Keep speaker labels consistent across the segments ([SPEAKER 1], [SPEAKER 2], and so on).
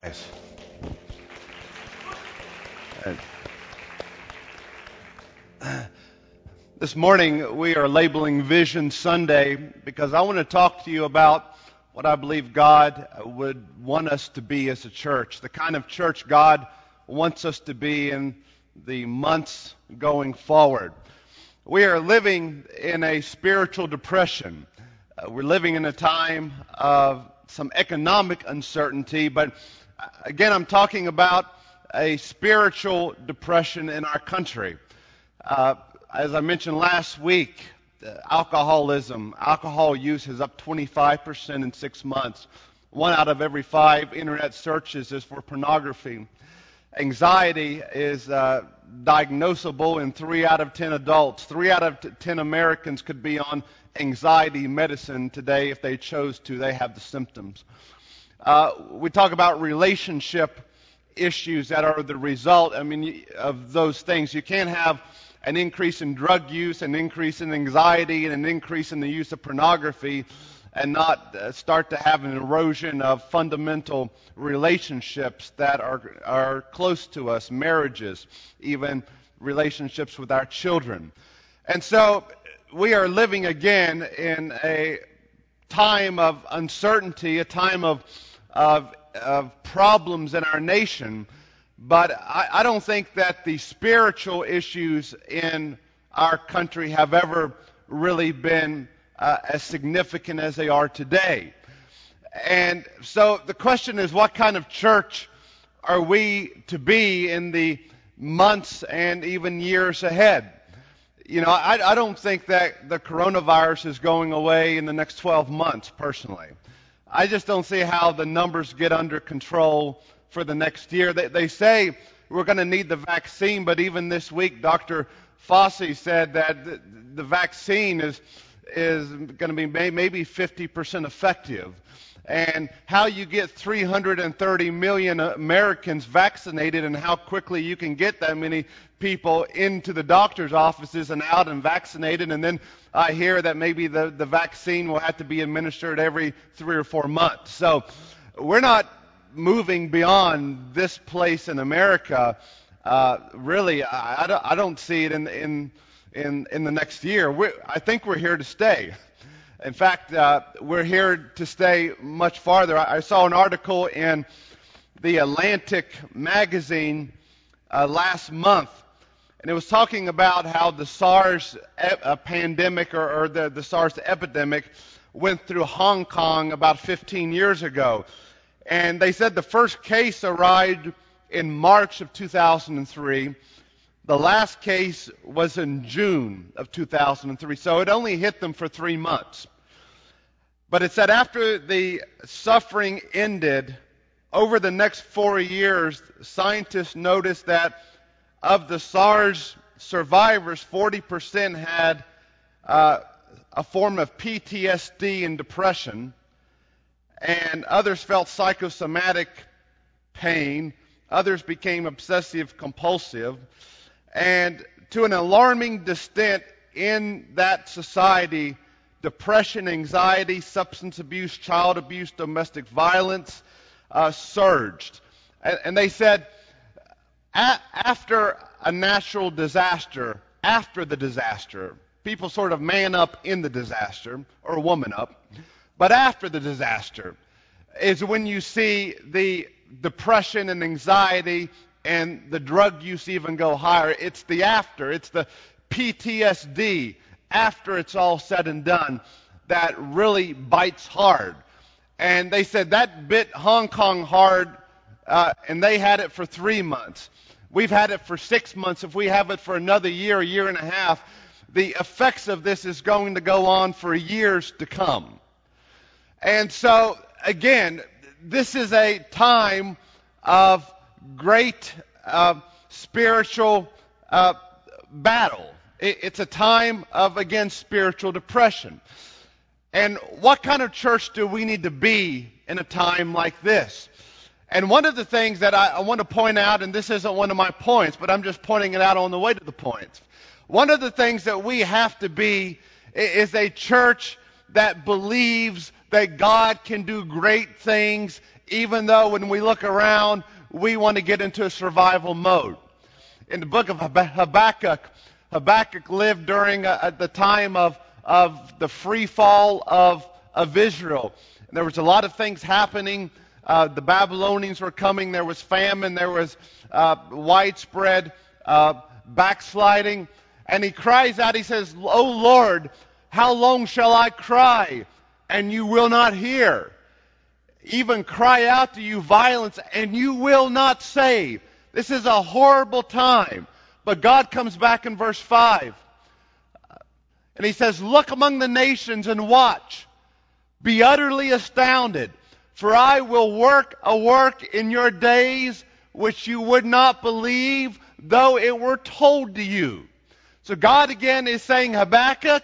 [SPEAKER 1] Yes. And this morning we are labeling Vision Sunday because I want to talk to you about what I believe God would want us to be as a church, the kind of church God wants us to be in the months going forward. We are living in a spiritual depression. We're living in a time of some economic uncertainty, but again, I'm talking about a spiritual depression in our country. As I mentioned last week, alcohol use is up 25% in 6 months. 1 out of every 5 internet searches is for pornography. Anxiety is diagnosable in 3 out of 10 adults. 3 out of 10 Americans could be on anxiety medicine today if they chose to. They have the symptoms. We talk about relationship issues that are the result, of those things. You can't have an increase in drug use, an increase in anxiety, and an increase in the use of pornography and not start to have an erosion of fundamental relationships that are close to us, marriages, even relationships with our children. And so we are living again in a time of uncertainty, a time of problems in our nation, but I don't think that the spiritual issues in our country have ever really been as significant as they are today. And so the question is, what kind of church are we to be in the months and even years ahead? You know, I don't think that the coronavirus is going away in the next 12 months, personally. I just don't see how the numbers get under control for the next year. They say we're going to need the vaccine, but even this week, Dr. Fauci said that the vaccine is going to be maybe 50% effective. And how you get 330 million Americans vaccinated and how quickly you can get that many people into the doctor's offices and out and vaccinated. And then I hear that maybe the vaccine will have to be administered every 3 or 4 months. So we're not moving beyond this place in America. Really, I don't see it in the next year. I think we're here to stay. In fact, we're here to stay much farther. I saw an article in the Atlantic magazine last month, and it was talking about how the SARS pandemic or the SARS epidemic went through Hong Kong about 15 years ago. And they said the first case arrived in March of 2003. The last case was in June of 2003, so it only hit them for 3 months. But it said after the suffering ended, over the next 4 years, scientists noticed that of the SARS survivors, 40% had a form of PTSD and depression, and others felt psychosomatic pain. Others became obsessive compulsive. And to an alarming extent in that society, depression, anxiety, substance abuse, child abuse, domestic violence surged. And they said after a natural disaster, after the disaster, people sort of man up in the disaster, or woman up, but after the disaster is when you see the depression and anxiety and the drug use even go higher. It's the after. It's the PTSD after it's all said and done that really bites hard. And they said that bit Hong Kong hard, and they had it for 3 months. We've had it for 6 months. If we have it for another year, a year and a half, the effects of this is going to go on for years to come. And so, again, this is a time of great spiritual battle. It's a time of, again, spiritual depression. And what kind of church do we need to be in a time like this? And one of the things that I want to point out, and this isn't one of my points, but I'm just pointing it out on the way to the points. One of the things that we have to be is a church that believes that God can do great things even though when we look around, we want to get into a survival mode. In the book of Habakkuk, Habakkuk lived during the time of the free fall of Israel. And there was a lot of things happening. The Babylonians were coming. There was famine. There was widespread backsliding. And he cries out, he says, "O Lord, how long shall I cry, and you will not hear? Even cry out to you violence, and you will not save." This is a horrible time. But God comes back in verse 5. And he says, "Look among the nations and watch. Be utterly astounded. For I will work a work in your days which you would not believe, though it were told to you." So God again is saying, Habakkuk,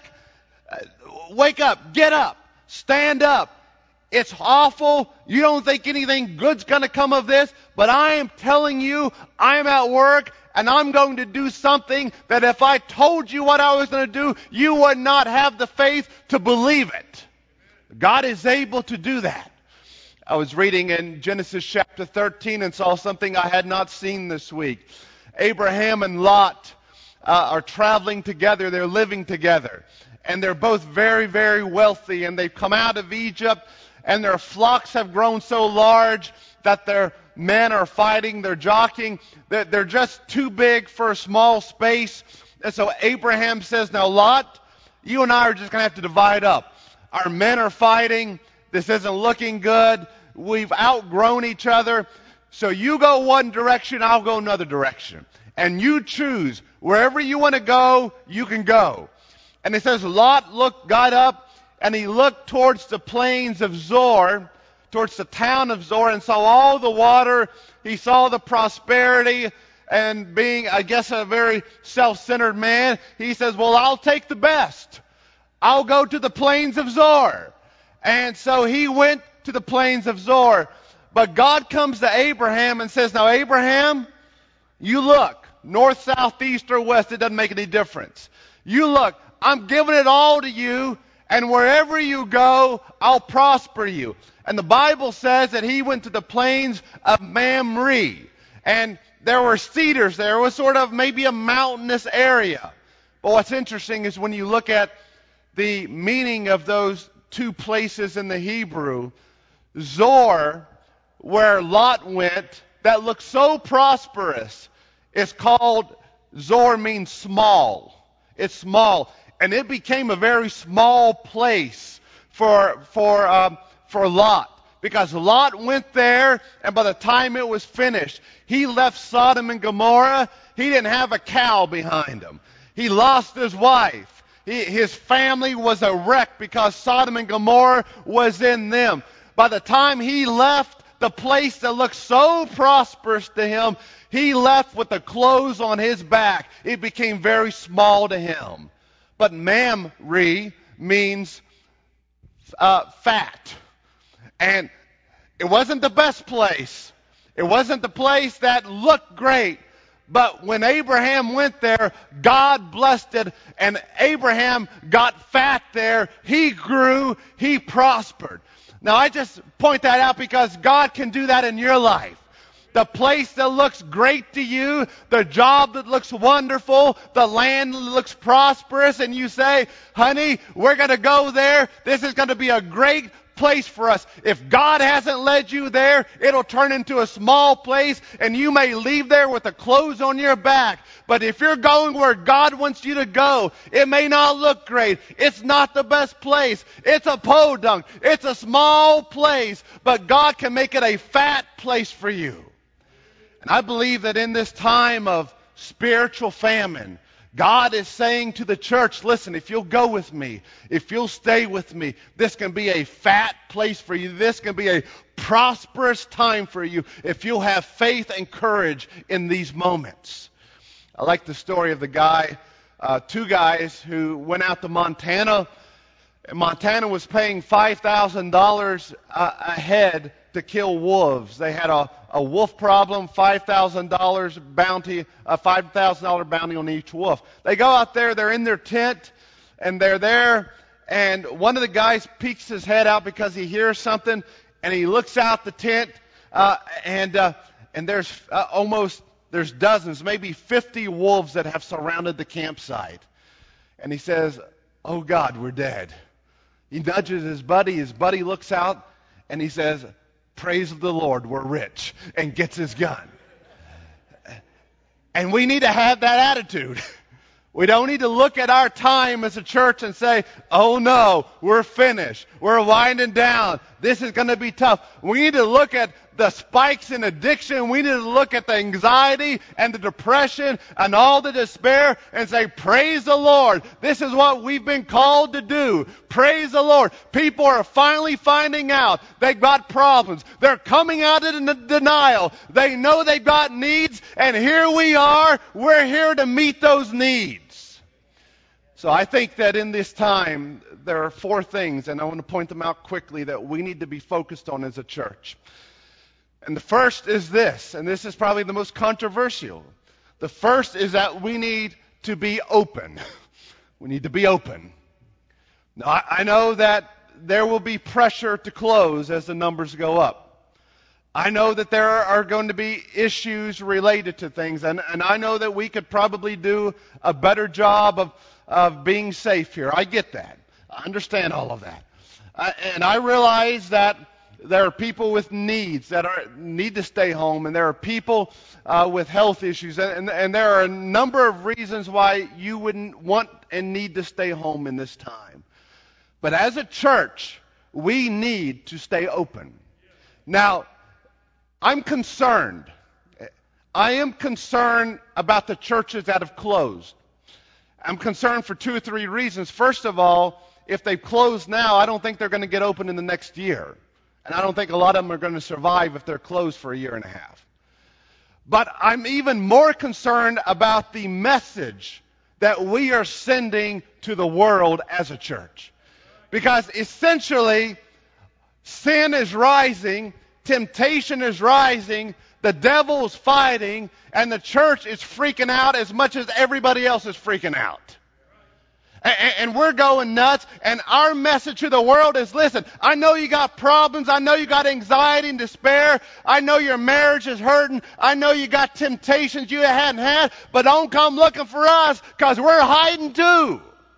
[SPEAKER 1] wake up, get up, stand up. It's awful. You don't think anything good's going to come of this, but I am telling you, I'm at work, and I'm going to do something that if I told you what I was going to do, you would not have the faith to believe it. God is able to do that. I was reading in Genesis chapter 13 and saw something I had not seen this week. Abraham and Lot are traveling together. They're living together. And they're both very, very wealthy. And they've come out of Egypt. And their flocks have grown so large that their men are fighting. They're jockeying. They're just too big for a small space. And so Abraham says, "Now Lot, you and I are just going to have to divide up. Our men are fighting. This isn't looking good. We've outgrown each other. So you go one direction, I'll go another direction. And you choose. Wherever you want to go, you can go." And it says Lot got up, and he looked towards the plains of Zoar, towards the town of Zoar, and saw all the water. He saw the prosperity, and being, I guess, a very self-centered man, he says, "Well, I'll take the best. I'll go to the plains of Zoar." And so he went to the plains of Zoar. But God comes to Abraham and says, "Now, Abraham, you look, north, south, east, or west, it doesn't make any difference. You look, I'm giving it all to you, and wherever you go, I'll prosper you." And the Bible says that he went to the plains of Mamre. And there were cedars there. It was sort of maybe a mountainous area. But what's interesting is when you look at the meaning of those two places in the Hebrew, Zoar, where Lot went, that looked so prosperous, is called, Zoar means small. It's small. And it became a very small place for Lot. Because Lot went there, and by the time it was finished, he left Sodom and Gomorrah. He didn't have a cow behind him. He lost his wife. His family was a wreck because Sodom and Gomorrah was in them. By the time he left the place that looked so prosperous to him, he left with the clothes on his back. It became very small to him. But Mamre means fat. And it wasn't the best place. It wasn't the place that looked great. But when Abraham went there, God blessed it, and Abraham got fat there. He grew, he prospered. Now, I just point that out because God can do that in your life. The place that looks great to you, the job that looks wonderful, the land that looks prosperous, and you say, "Honey, we're going to go there. This is going to be a great place for us." If God hasn't led you there, it'll turn into a small place, and you may leave there with the clothes on your back. But if you're going where God wants you to go, it may not look great. It's not the best place. It's a podunk. It's a small place, but God can make it a fat place for you. And I believe that in this time of spiritual famine, God is saying to the church, listen, if you'll go with me, if you'll stay with me, this can be a fat place for you. This can be a prosperous time for you if you'll have faith and courage in these moments. I like the story of the guy, two guys who went out to Montana. And Montana was paying $5,000 a head to kill wolves. They had a wolf problem, $5,000 bounty, a $5,000 bounty on each wolf. They go out there, they're in their tent, and they're there, and one of the guys peeks his head out because he hears something, and he looks out the tent, and there's dozens, maybe 50 wolves that have surrounded the campsite. And he says, "Oh God, we're dead." He nudges his buddy. His buddy looks out, and he says, "Praise the Lord, we're rich," and gets his gun. And we need to have that attitude. We don't need to look at our time as a church and say, "Oh no, we're finished. We're winding down. This is going to be tough." We need to look at the spikes in addiction. We need to look at the anxiety and the depression and all the despair and say, "Praise the Lord. This is what we've been called to do. Praise the Lord." People are finally finding out they've got problems. They're coming out of denial. They know they've got needs, and here we are. We're here to meet those needs. So I think that in this time, there are 4 things, and I want to point them out quickly, that we need to be focused on as a church. And the first is this, and this is probably the most controversial. The first is that we need to be open. We need to be open. Now, I know that there will be pressure to close as the numbers go up. I know that there are going to be issues related to things, and I know that we could probably do a better job of being safe here. I get that. I understand all of that. And I realize that there are people with needs that need to stay home, and there are people with health issues, and there are a number of reasons why you wouldn't want and need to stay home in this time. But as a church, we need to stay open. Now, I'm concerned. I am concerned about the churches that have closed. I'm concerned for 2 or 3 reasons. First of all, if they've closed now, I don't think they're going to get open in the next year. And I don't think a lot of them are going to survive if they're closed for a year and a half. But I'm even more concerned about the message that we are sending to the world as a church. Because essentially, sin is rising, temptation is rising, the devil's fighting, and the church is freaking out as much as everybody else is freaking out. And we're going nuts, and our message to the world is, listen, I know you got problems, I know you got anxiety and despair, I know your marriage is hurting, I know you got temptations you hadn't had, but don't come looking for us, because we're hiding too.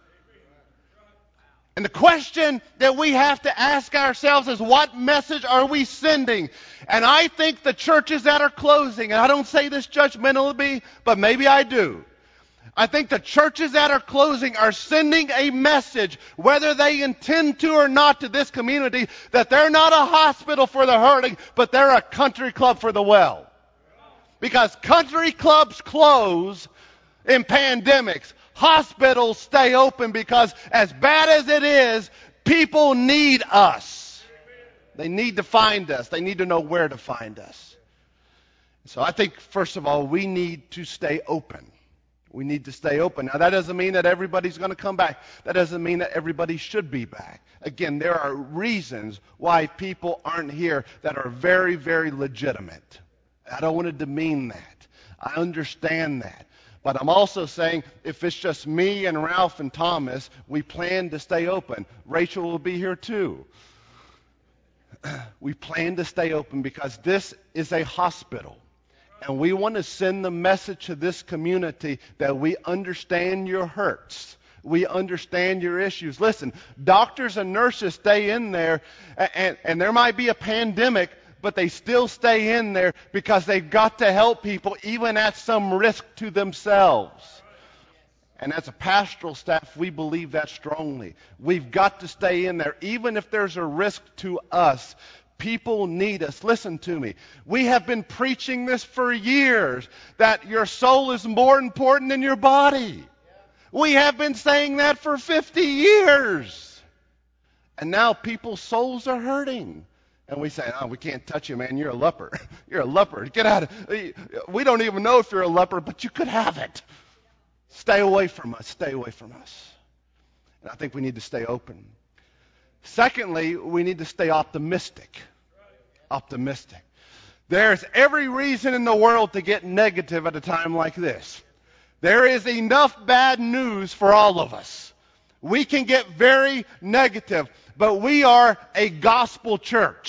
[SPEAKER 1] And the question that we have to ask ourselves is, what message are we sending? And I think the churches that are closing, and I don't say this judgmentally, but maybe I do. I think the churches that are closing are sending a message, whether they intend to or not, to this community, that they're not a hospital for the hurting, but they're a country club for the well. Because country clubs close in pandemics. Hospitals stay open because, as bad as it is, people need us. They need to find us. They need to know where to find us. So I think, first of all, we need to stay open. We need to stay open. Now, that doesn't mean that everybody's going to come back. That doesn't mean that everybody should be back. Again, there are reasons why people aren't here that are very, very legitimate. I don't want to demean that. I understand that. But I'm also saying, if it's just me and Ralph and Thomas, we plan to stay open. Rachel will be here too. We plan to stay open because this is a hospital. And we want to send the message to this community that we understand your hurts. We understand your issues. Listen, doctors and nurses stay in there, and there might be a pandemic, but they still stay in there because they've got to help people even at some risk to themselves. And as a pastoral staff, we believe that strongly. We've got to stay in there, even if there's a risk to us. People need us. Listen to me. We have been preaching this for years, that your soul is more important than your body. We have been saying that for 50 years. And now people's souls are hurting. And we say, "Oh, we can't touch you, man. You're a leper. You're a leper. Get out of it. We don't even know if you're a leper, but you could have it. Stay away from us. Stay away from us." And I think we need to stay open. Secondly, we need to stay optimistic. Optimistic. There's every reason in the world to get negative at a time like this. There is enough bad news for all of us. We can get very negative, but we are a gospel church.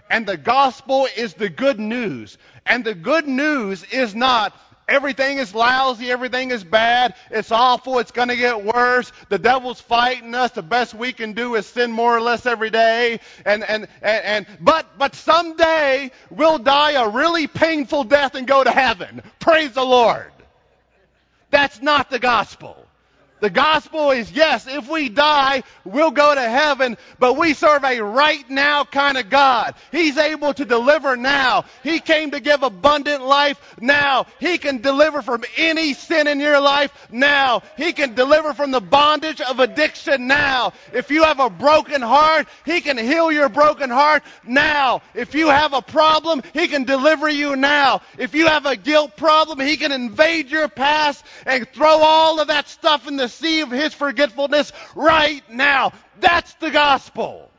[SPEAKER 1] And the gospel is the good news. And the good news is not everything is lousy, everything is bad, it's awful, it's going to get worse, the devil's fighting us, the best we can do is sin more or less every day, but someday we'll die a really painful death and go to heaven. Praise the Lord. That's not the gospel. The gospel is, yes, if we die, we'll go to heaven, but we serve a right now kind of God. He's able to deliver now. He came to give abundant life now. He can deliver from any sin in your life now. He can deliver from the bondage of addiction now. If you have a broken heart, He can heal your broken heart now. If you have a problem, He can deliver you now. If you have a guilt problem, He can invade your past and throw all of that stuff in the sea of His forgetfulness right now. That's the gospel.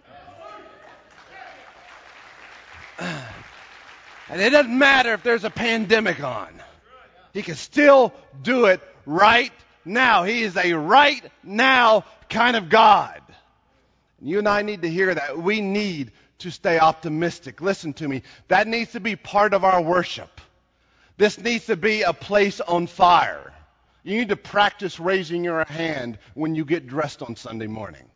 [SPEAKER 1] And it doesn't matter if there's a pandemic on. He can still do it right now. He is a right now kind of God. You and I need to hear that. We need to stay optimistic. Listen to me. That needs to be part of our worship. This needs to be a place on fire. You need to practice raising your hand when you get dressed on Sunday morning.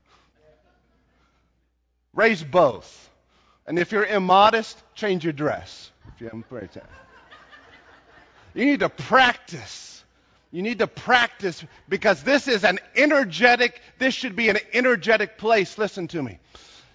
[SPEAKER 1] Raise both. And if you're immodest, change your dress. If you haven't prayed that. You need to practice. You need to practice because this is this should be an energetic place. Listen to me.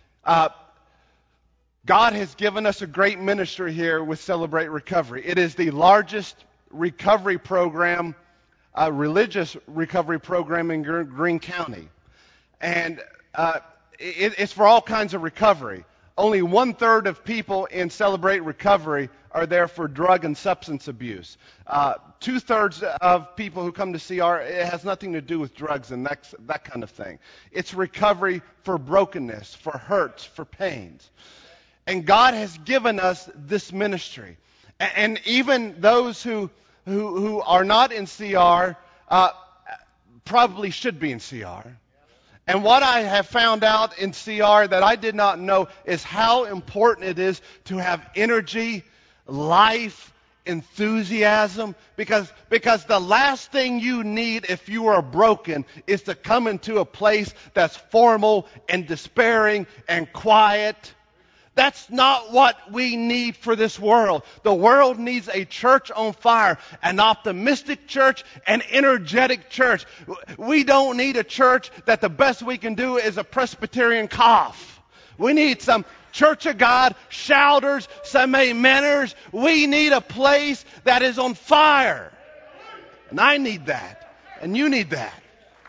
[SPEAKER 1] God has given us a great ministry here with Celebrate Recovery. It is the largest recovery program, religious recovery program in Greene County. And it's for all kinds of recovery. Only 1/3 of people in Celebrate Recovery are there for drug and substance abuse. 2/3 of people who come to CR, it has nothing to do with drugs and that kind of thing. It's recovery for brokenness, for hurts, for pains. And God has given us this ministry. And even those who are not in CR probably should be in CR. And what I have found out in CR that I did not know is how important it is to have energy, life, enthusiasm. Because the last thing you need if you are broken is to come into a place that's formal and despairing and quiet. That's not what we need for this world. The world needs a church on fire, an optimistic church, an energetic church. We don't need a church that the best we can do is a Presbyterian cough. We need some Church of God shouters, some ameners. We need a place that is on fire. And I need that. And you need that.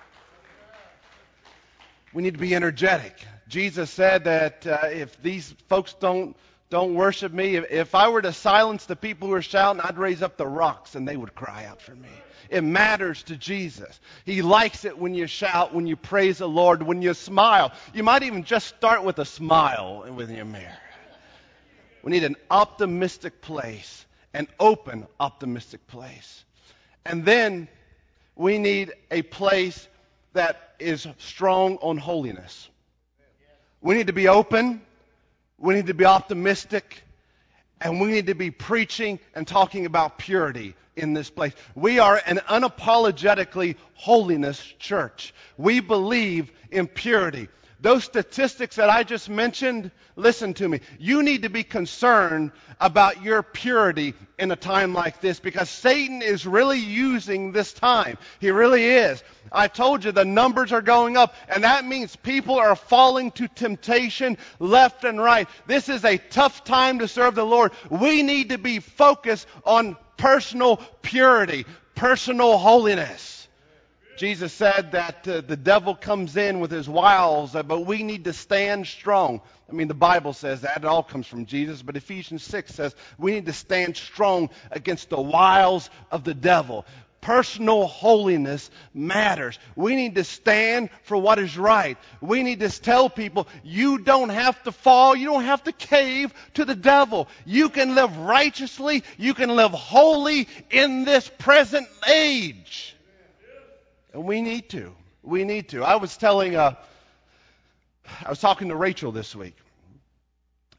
[SPEAKER 1] We need to be energetic. Jesus said that if these folks don't worship me, if I were to silence the people who are shouting, I'd raise up the rocks and they would cry out for me. It matters to Jesus. He likes it when you shout, when you praise the Lord, when you smile. You might even just start with a smile with your mirror. We need an optimistic place, an open optimistic place. And then we need a place that is strong on holiness. We need to be open, we need to be optimistic, and we need to be preaching and talking about purity in this place. We are an unapologetically holiness church. We believe in purity. Those statistics that I just mentioned, listen to me. You need to be concerned about your purity in a time like this because Satan is really using this time. He really is. I told you the numbers are going up, and that means people are falling to temptation left and right. This is a tough time to serve the Lord. We need to be focused on personal purity, personal holiness. Jesus said that the devil comes in with his wiles, but we need to stand strong. I mean, the Bible says that. It all comes from Jesus. But Ephesians 6 says we need to stand strong against the wiles of the devil. Personal holiness matters. We need to stand for what is right. We need to tell people, you don't have to fall. You don't have to cave to the devil. You can live righteously. You can live holy in this present age. And we need to. We need to. I was talking to Rachel this week.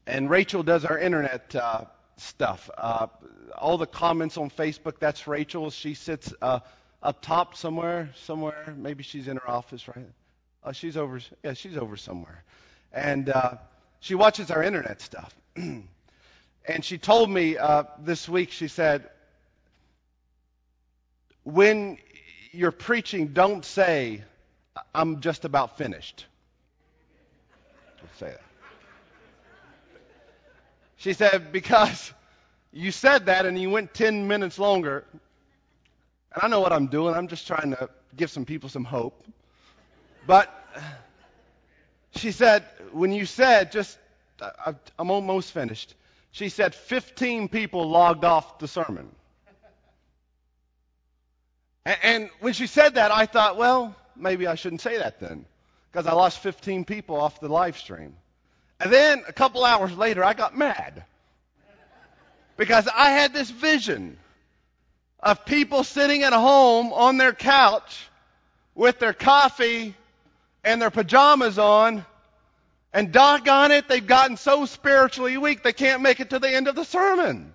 [SPEAKER 1] And Rachel does our internet stuff. All the comments on Facebook, that's Rachel. She sits up top somewhere. Maybe she's in her office, right? She's over somewhere. And she watches our internet stuff. And she told me this week, she said, when you're preaching, don't say, I'm just about finished. Don't say that. She said, because you said that and you went 10 minutes longer. And I know what I'm doing. I'm just trying to give some people some hope. But she said, when you said I'm almost finished, she said 15 people logged off the sermon. And when she said that, I thought, well, maybe I shouldn't say that then, because I lost 15 people off the live stream. And then a couple hours later, I got mad because I had this vision of people sitting at home on their couch with their coffee and their pajamas on, and doggone it, they've gotten so spiritually weak they can't make it to the end of the sermon.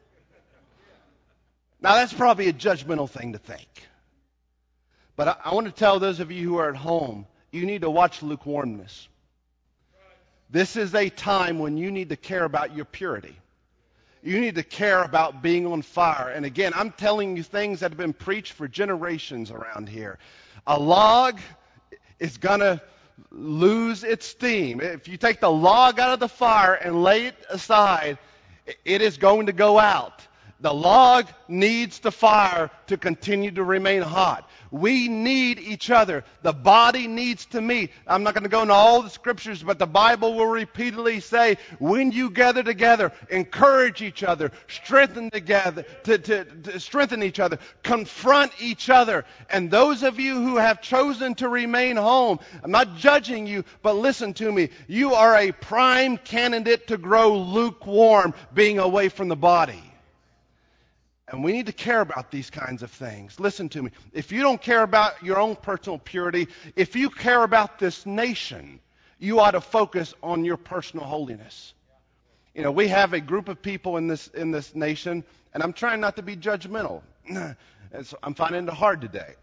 [SPEAKER 1] Now, that's probably a judgmental thing to think. But I want to tell those of you who are at home, you need to watch lukewarmness. This is a time when you need to care about your purity. You need to care about being on fire. And again, I'm telling you things that have been preached for generations around here. A log is going to lose its steam. If you take the log out of the fire and lay it aside, it is going to go out. The log needs the fire to continue to remain hot. We need each other. The body needs to meet. I'm not going to go into all the scriptures, but the Bible will repeatedly say, when you gather together, encourage each other, strengthen together, to strengthen each other, confront each other. And those of you who have chosen to remain home, I'm not judging you, but listen to me. You are a prime candidate to grow lukewarm, being away from the body. And we need to care about these kinds of things. Listen to me. If you don't care about your own personal purity, if you care about this nation, you ought to focus on your personal holiness. You know, we have a group of people in this nation, and I'm trying not to be judgmental. And so I'm finding it hard today.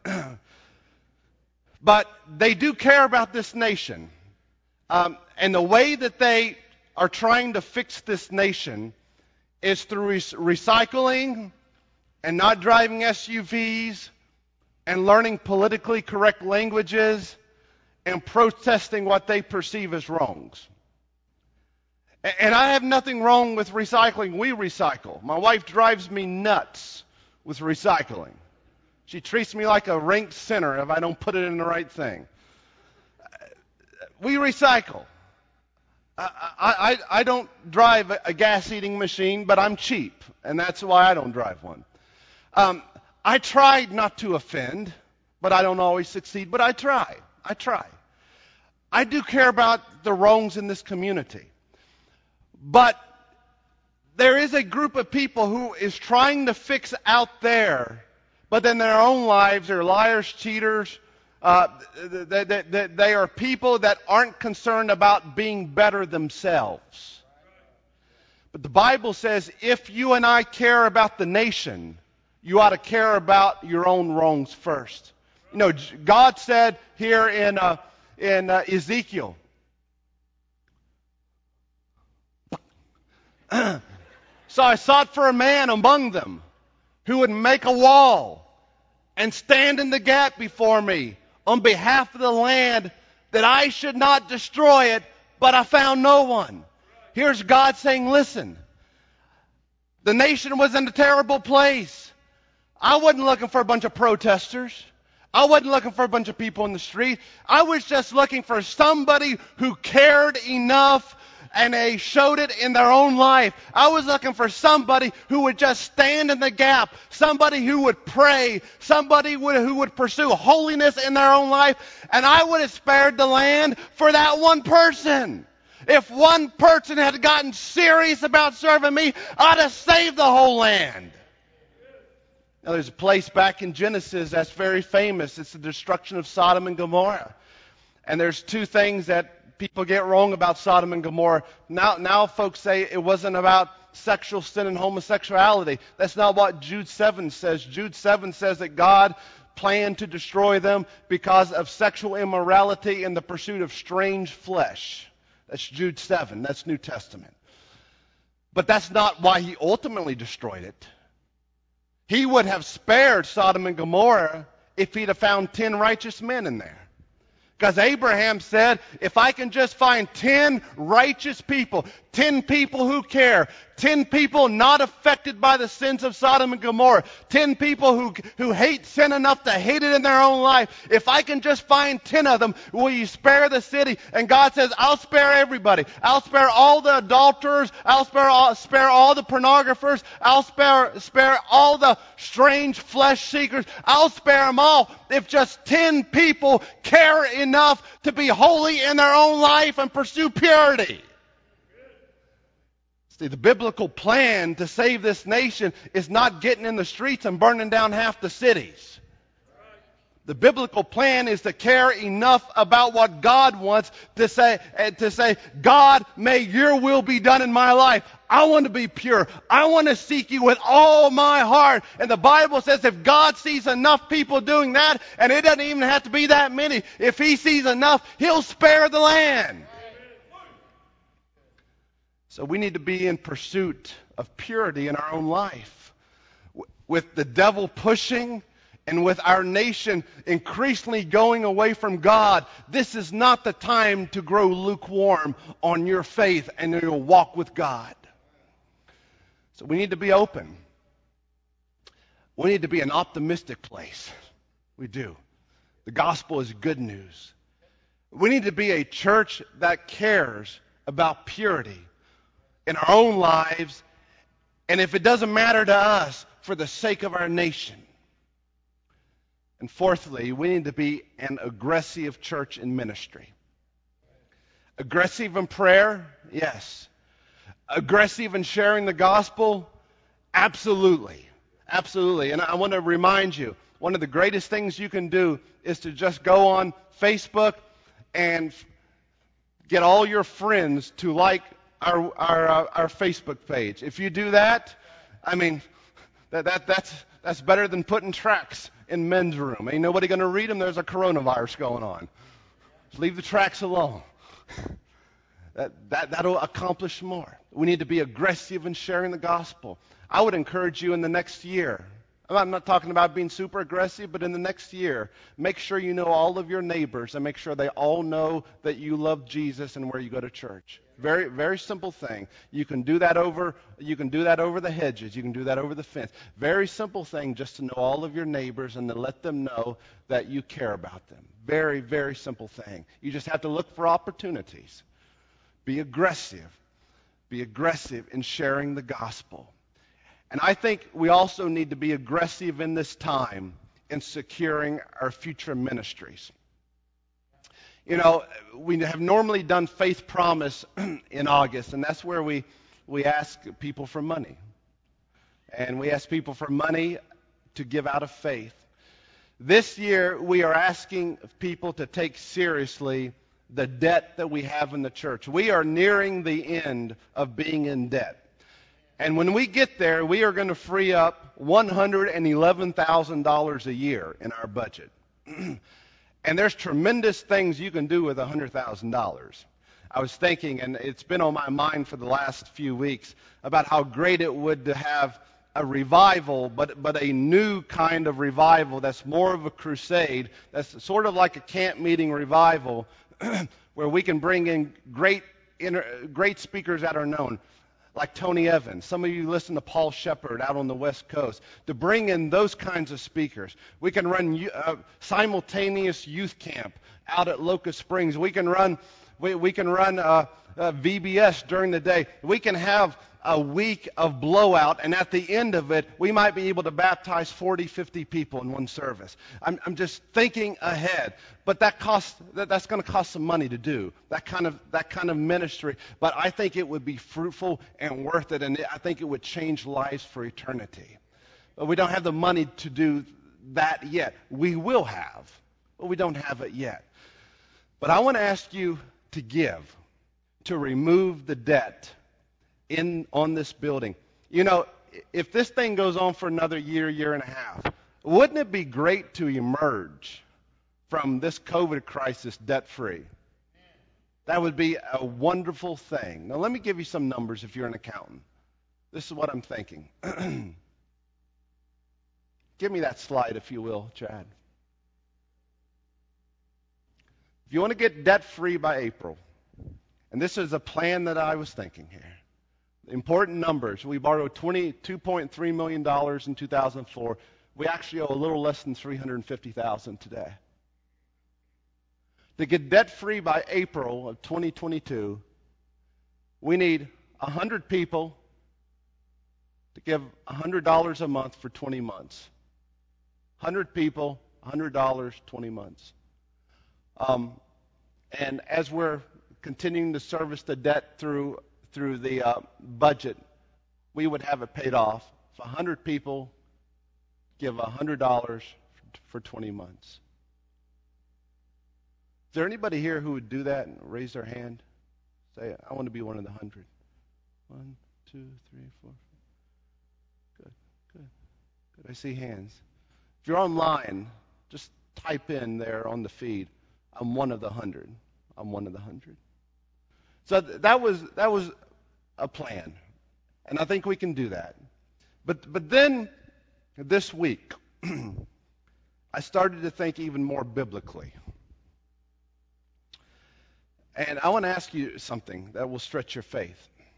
[SPEAKER 1] But they do care about this nation. And the way that they are trying to fix this nation is through recycling, and not driving SUVs, and learning politically correct languages, and protesting what they perceive as wrongs. And I have nothing wrong with recycling. We recycle. My wife drives me nuts with recycling. She treats me like a ranked sinner if I don't put it in the right thing. We recycle. I don't drive a gas-eating machine, but I'm cheap, and that's why I don't drive one. I tried not to offend, but I don't always succeed, but I try. I do care about the wrongs in this community. But there is a group of people who is trying to fix out there, but in their own lives, they're liars, cheaters. They are people that aren't concerned about being better themselves. But the Bible says if you and I care about the nation, you ought to care about your own wrongs first. You know, God said here in Ezekiel, so I sought for a man among them who would make a wall and stand in the gap before me on behalf of the land, that I should not destroy it, but I found no one. Here's God saying, listen, the nation was in a terrible place. I wasn't looking for a bunch of protesters. I wasn't looking for a bunch of people in the street. I was just looking for somebody who cared enough, and they showed it in their own life. I was looking for somebody who would just stand in the gap, somebody who would pray, somebody who would pursue holiness in their own life, and I would have spared the land for that one person. If one person had gotten serious about serving me, I'd have saved the whole land. Now, there's a place back in Genesis that's very famous. It's the destruction of Sodom and Gomorrah. And there's two things that people get wrong about Sodom and Gomorrah. Now folks say it wasn't about sexual sin and homosexuality. That's not what Jude 7 says. Jude 7 says that God planned to destroy them because of sexual immorality and the pursuit of strange flesh. That's Jude 7. That's New Testament. But that's not why he ultimately destroyed it. He would have spared Sodom and Gomorrah if he'd have found 10 righteous men in there. Because Abraham said, if I can just find 10 righteous people, 10 people who care, 10 people not affected by the sins of Sodom and Gomorrah, 10 people who hate sin enough to hate it in their own life, if I can just find 10 of them, will you spare the city? And God says, I'll spare everybody. I'll spare all the adulterers. I'll spare all the pornographers. I'll spare all the strange flesh seekers. I'll spare them all if just 10 people care enough to be holy in their own life and pursue purity. See, the biblical plan to save this nation is not getting in the streets and burning down half the cities. The biblical plan is to care enough about what God wants to say, God, may your will be done in my life. I want to be pure. I want to seek you with all my heart. And the Bible says if God sees enough people doing that, and it doesn't even have to be that many, if he sees enough, he'll spare the land. So we need to be in pursuit of purity in our own life. With the devil pushing and with our nation increasingly going away from God, this is not the time to grow lukewarm on your faith and your walk with God. So we need to be open. We need to be an optimistic place. We do. The gospel is good news. We need to be a church that cares about purity in our own lives, and if it doesn't matter to us, for the sake of our nation. And fourthly, we need to be an aggressive church in ministry. Aggressive in prayer? Yes. Aggressive in sharing the gospel? Absolutely. Absolutely. And I want to remind you, one of the greatest things you can do is to just go on Facebook and get all your friends to like our Facebook page. If you do that, I mean, that's better than putting tracts in men's room. Ain't nobody going to read them. There's a coronavirus going on. Just leave the tracts alone. That'll accomplish more. We need to be aggressive in sharing the gospel. I would encourage you in the next year. I'm not talking about being super aggressive, but in the next year, make sure you know all of your neighbors and make sure they all know that you love Jesus and where you go to church. Very, very simple thing. You can do that over the hedges. You can do that over the fence. Very simple thing, just to know all of your neighbors and to let them know that you care about them. Very, very simple thing. You just have to look for opportunities. Be aggressive. Be aggressive in sharing the gospel. And I think we also need to be aggressive in this time in securing our future ministries. You know, we have normally done Faith Promise in August, and that's where we ask people for money. And we ask people for money to give out of faith. This year, we are asking people to take seriously the debt that we have in the church. We are nearing the end of being in debt. And when we get there, we are going to free up $111,000 a year in our budget. And there's tremendous things you can do with $100,000. I was thinking, and it's been on my mind for the last few weeks, about how great it would to have a revival, but a new kind of revival that's more of a crusade, that's sort of like a camp meeting revival, where we can bring in great speakers that are known, like Tony Evans. Some of you listen to Paul Shepard out on the West Coast. To bring in those kinds of speakers. We can run simultaneous youth camp out at Locust Springs. We can run VBS during the day. We can have a week of blowout, and at the end of it, we might be able to baptize 40, 50 people in one service. I'm just thinking ahead, but that's going to cost some money to do that kind of ministry. But I think it would be fruitful and worth it, and I think it would change lives for eternity. But we don't have the money to do that yet. We will have, but we don't have it yet. But I want to ask you to give, to remove the debt on this building. You know, if this thing goes on for another year, year and a half, wouldn't it be great to emerge from this COVID crisis debt-free? That would be a wonderful thing. Now, let me give you some numbers if you're an accountant. This is what I'm thinking. Give me that slide, if you will, Chad. If you want to get debt-free by April, and this is a plan that I was thinking here. Important numbers. We borrowed $22.3 million in 2004. We actually owe a little less than $350,000 today. To get debt-free by April of 2022, we need 100 people to give $100 a month for 20 months. 100 people, $100, 20 months. And as we're continuing to service the debt through the budget, we would have it paid off. If 100 people give $100 for 20 months. Is there anybody here who would do that and raise their hand? Say, I want to be one of the 100. 1, 2, 3, 4. Good. I see hands. If you're online, just type in there on the feed, I'm one of the 100. I'm one of the 100. So that was a plan, and I think we can do that. But then this week, I started to think even more biblically. And I want to ask you something that will stretch your faith.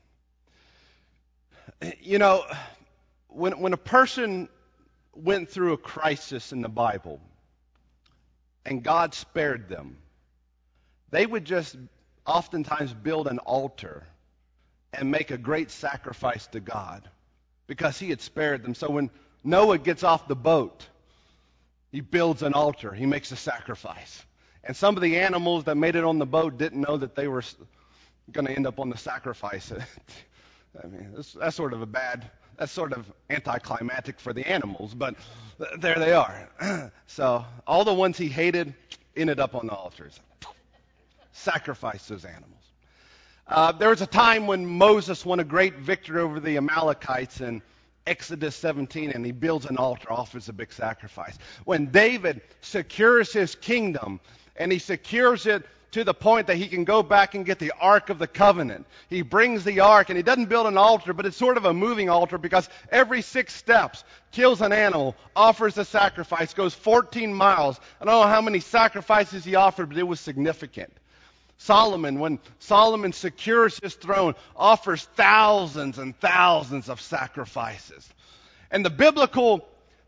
[SPEAKER 1] You know, when a person went through a crisis in the Bible and God spared them, they would just oftentimes build an altar and make a great sacrifice to God because he had spared them. So when Noah gets off the boat, he builds an altar. He makes a sacrifice. And some of the animals that made it on the boat didn't know that they were going to end up on the sacrifice. I mean, that's sort of anticlimactic for the animals, but there they are. So all the ones he hated ended up on the altars. Sacrifice those animals. There was a time when Moses won a great victory over the Amalekites in Exodus 17, and he builds an altar, offers a big sacrifice. When David secures his kingdom, and he secures it to the point that he can go back and get the Ark of the Covenant. He brings the Ark, and he doesn't build an altar, but it's sort of a moving altar because every 6 steps kills an animal, offers a sacrifice, goes 14 miles. I don't know how many sacrifices he offered, but it was significant. Solomon, when Solomon secures his throne, offers thousands and thousands of sacrifices. And the biblical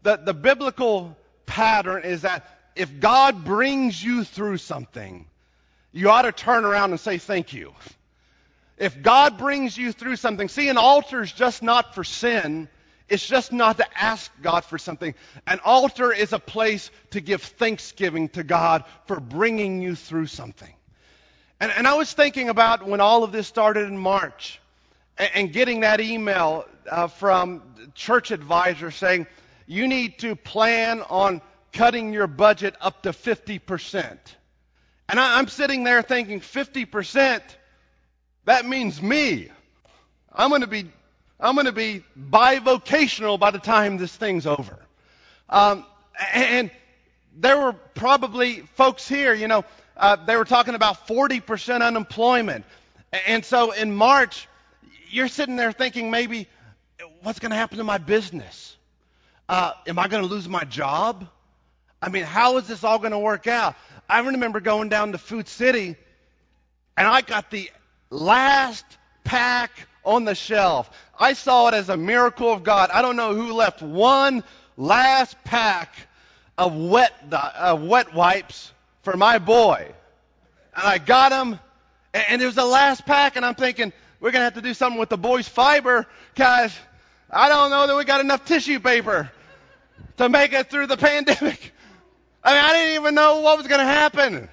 [SPEAKER 1] pattern is that if God brings you through something, you ought to turn around and say thank you. If God brings you through something, see, an altar is just not for sin. It's just not to ask God for something. An altar is a place to give thanksgiving to God for bringing you through something. And I was thinking about when all of this started in March and getting that email from church advisors saying, you need to plan on cutting your budget up to 50%. And I'm sitting there thinking, 50%, that means me. I'm going to be bivocational by the time this thing's over. And there were probably folks here, they were talking about 40% unemployment. And so in March, you're sitting there thinking maybe, what's going to happen to my business? Am I going to lose my job? I mean, how is this all going to work out? I remember going down to Food City, and I got the last pack on the shelf. I saw it as a miracle of God. I don't know who left one last pack of wet wipes for my boy. And I got them, and it was the last pack, and I'm thinking, we're going to have to do something with the boys' fiber, because I don't know that we got enough tissue paper to make it through the pandemic. I mean, I didn't even know what was going to happen.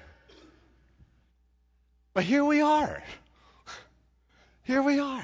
[SPEAKER 1] But here we are. Here we are.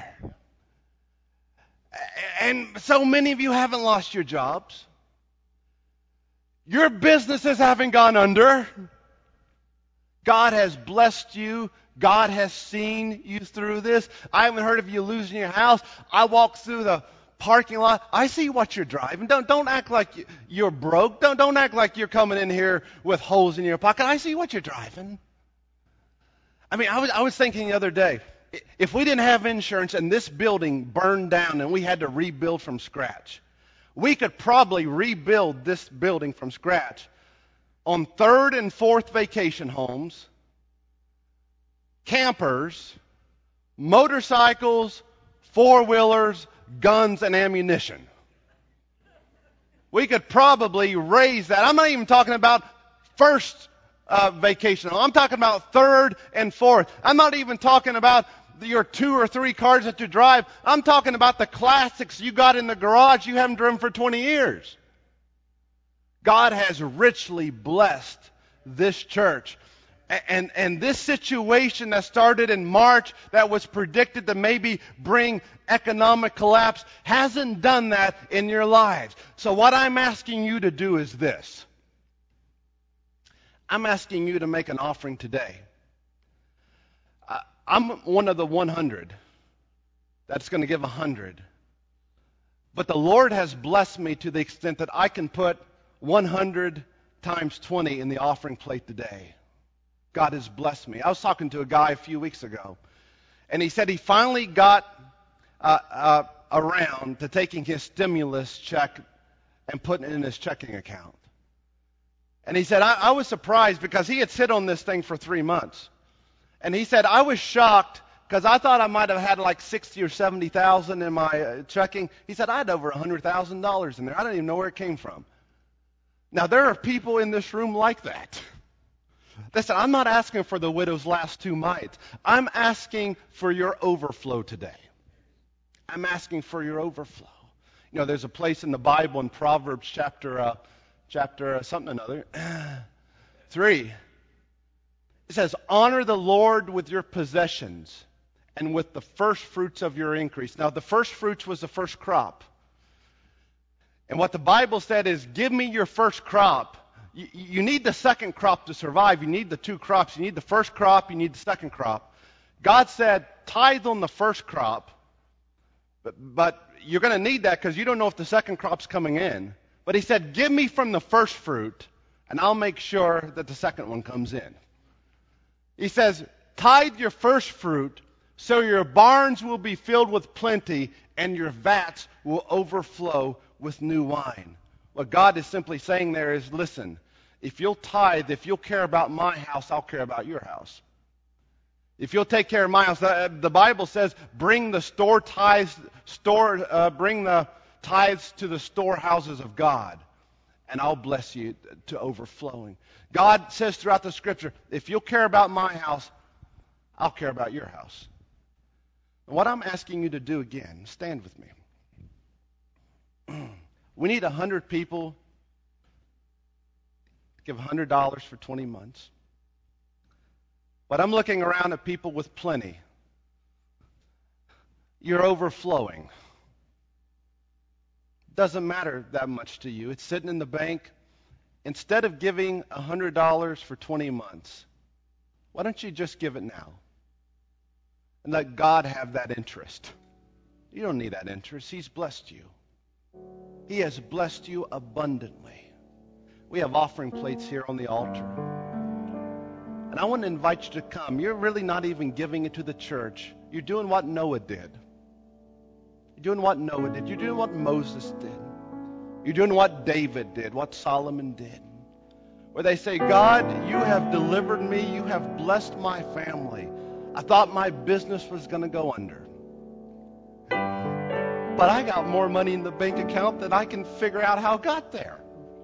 [SPEAKER 1] And so many of you haven't lost your jobs. Your businesses haven't gone under. God has blessed you. God has seen you through this. I haven't heard of you losing your house. I walk through the parking lot. I see what you're driving. Don't act like you're broke. Don't act like you're coming in here with holes in your pocket. I see what you're driving. I mean, I was thinking the other day, if we didn't have insurance and this building burned down and we had to rebuild from scratch, we could probably rebuild this building from scratch on third and fourth vacation homes, campers, motorcycles, four-wheel-ers, guns, and ammunition. We could probably raise that. I'm not even talking about first vacation home. I'm talking about third and fourth. I'm not even talking about your 2 or 3 cars that you drive. I'm talking about the classics you got in the garage you haven't driven for 20 years. God has richly blessed this church. And this situation that started in March that was predicted to maybe bring economic collapse hasn't done that in your lives. So what I'm asking you to do is this. I'm asking you to make an offering today. I'm one of the 100 that's going to give 100. But the Lord has blessed me to the extent that I can put 100 times 20 in the offering plate today. God has blessed me. I was talking to a guy a few weeks ago, and he said he finally got around to taking his stimulus check and putting it in his checking account. And he said, I was surprised because he had sit on this thing for 3 months. And he said, I was shocked because I thought I might have had like 60 or 70,000 in my checking. He said, I had over $100,000 in there. I don't even know where it came from. Now, there are people in this room like that. Listen, I'm not asking for the widow's last 2 mites. I'm asking for your overflow today. I'm asking for your overflow. You know, there's a place in the Bible in Proverbs chapter something another, 3. It says, honor the Lord with your possessions and with the first fruits of your increase. Now, the first fruits was the first crop. And what the Bible said is, give me your first crop. You need the second crop to survive. You need the 2 crops. You need the first crop. You need the second crop. God said, tithe on the first crop. But you're going to need that because you don't know if the second crop's coming in. But he said, give me from the first fruit, and I'll make sure that the second one comes in. He says, tithe your first fruit, so your barns will be filled with plenty, and your vats will overflow with new wine. What God is simply saying there is, listen, if you'll tithe, if you'll care about my house, I'll care about your house. If you'll take care of my house, the Bible says, bring the tithes to the storehouses of God, and I'll bless you to overflowing. God says throughout the Scripture, if you'll care about my house, I'll care about your house. And what I'm asking you to do again, stand with me. We need 100 people to give $100 for 20 months. But I'm looking around at people with plenty. You're overflowing. Doesn't matter that much to you. It's sitting in the bank. Instead of giving $100 for 20 months, why don't you just give it now? And let God have that interest. You don't need that interest. He's blessed you. He has blessed you abundantly. We have offering plates here on the altar. And I want to invite you to come. You're really not even giving it to the church. You're doing what Noah did. You're doing what Noah did. You're doing what Moses did. You're doing what David did, what Solomon did. Where they say, God, you have delivered me. You have blessed my family. I thought my business was going to go under. But I got more money in the bank account than I can figure out how it got there.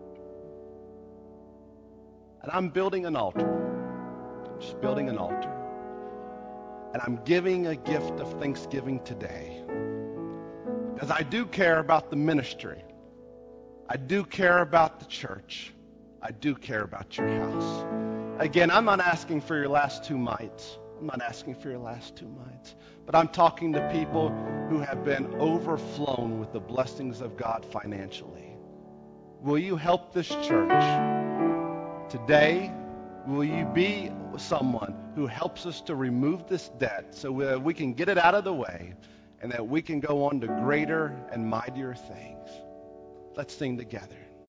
[SPEAKER 1] And I'm building an altar. I'm just building an altar. And I'm giving a gift of thanksgiving today. Because I do care about the ministry. I do care about the church. I do care about your house. Again, I'm not asking for your last 2 mites. I'm not asking for your last 2 mites. But I'm talking to people who have been overflown with the blessings of God financially. Will you help this church today Will you be someone who helps us to remove this debt so that we can get it out of the way and that we can go on to greater and mightier things? Let's sing together.